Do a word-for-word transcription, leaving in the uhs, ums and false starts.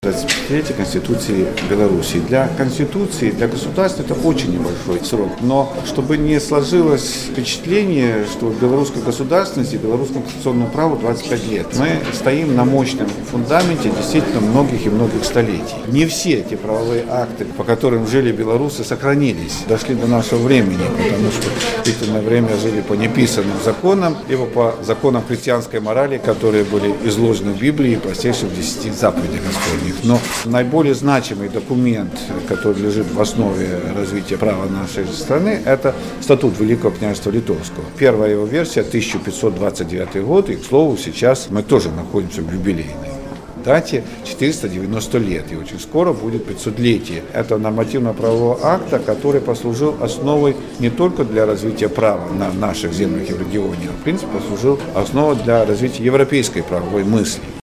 двадцатипятилетие Конституции Беларуси. Для Конституции, для государства это очень небольшой срок. Но чтобы не сложилось впечатление, что в белорусской государственности, белорусскому конституционному праву двадцать пять лет. Мы стоим на мощном фундаменте действительно многих и многих столетий. Не все эти правовые акты, по которым жили белорусы, сохранились, дошли до нашего времени, потому что длительное время жили по неписанным законам, либо по законам христианской морали, которые были изложены в Библии и простейших десяти заповедях Господних. Но наиболее значимый документ, который лежит в основе развития права нашей страны, это статут Великого княжества Литовского. Первая его версия тысяча пятьсот двадцать девятый год, и, к слову, сейчас мы тоже находимся в юбилейной дате четыреста девяносто лет, и очень скоро будет пятисотлетие этого нормативно-правового акта, который послужил основой не только для развития права на наших землях и в регионе, а в принципе послужил основой для развития европейской правовой мысли.